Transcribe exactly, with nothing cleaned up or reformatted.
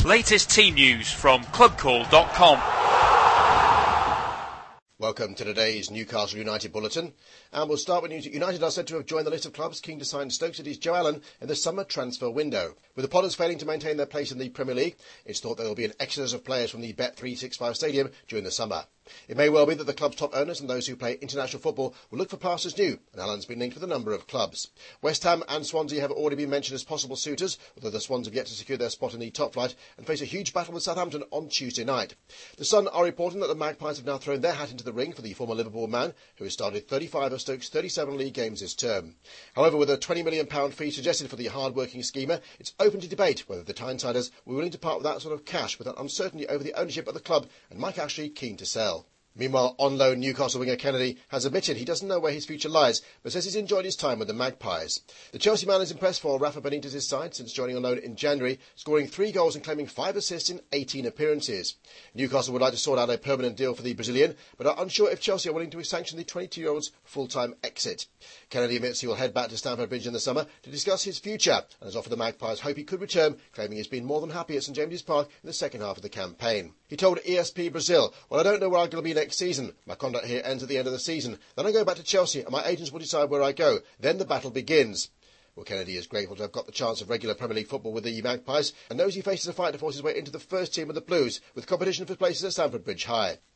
Latest team news from club call dot com. Welcome to today's Newcastle United Bulletin, and we'll start with news that United are said to have joined the list of clubs keen to sign Stoke City's Joe Allen in the summer transfer window. With the Potters failing to maintain their place in the Premier League, it's thought there will be an exodus of players from the Bet three sixty-five stadium during the summer. It may well be that the club's top owners and those who play international football will look for pastures new, and Allen's been linked with a number of clubs. West Ham and Swansea have already been mentioned as possible suitors, although the Swans have yet to secure their spot in the top flight and face a huge battle with Southampton on Tuesday night. The Sun are reporting that the Magpies have now thrown their hat into the ring for the former Liverpool man, who has started thirty-five of Stoke's thirty-seven league games this term. However, with a twenty million pounds fee suggested for the hard-working schemer, it's open to debate whether the Tynesiders were willing to part with that sort of cash with that uncertainty over the ownership of the club and Mike Ashley keen to sell. Meanwhile, on loan Newcastle winger Kennedy has admitted he doesn't know where his future lies, but says he's enjoyed his time with the Magpies. The Chelsea man is impressed for Rafa Benitez's side since joining on loan in January, scoring three goals and claiming five assists in eighteen appearances. Newcastle would like to sort out a permanent deal for the Brazilian, but are unsure if Chelsea are willing to sanction the twenty-two-year-old's full-time exit. Kennedy admits he will head back to Stamford Bridge in the summer to discuss his future, and has offered the Magpies hope he could return, claiming he's been more than happy at St James's Park in the second half of the campaign. He told E S P Brazil, "Well, I don't know where I'm going to be next season. My contract here ends at the end of the season. Then I go back to Chelsea and my agents will decide where I go. Then the battle begins." Well, Kennedy is grateful to have got the chance of regular Premier League football with the Magpies and knows he faces a fight to force his way into the first team of the Blues, with competition for places at Stamford Bridge high.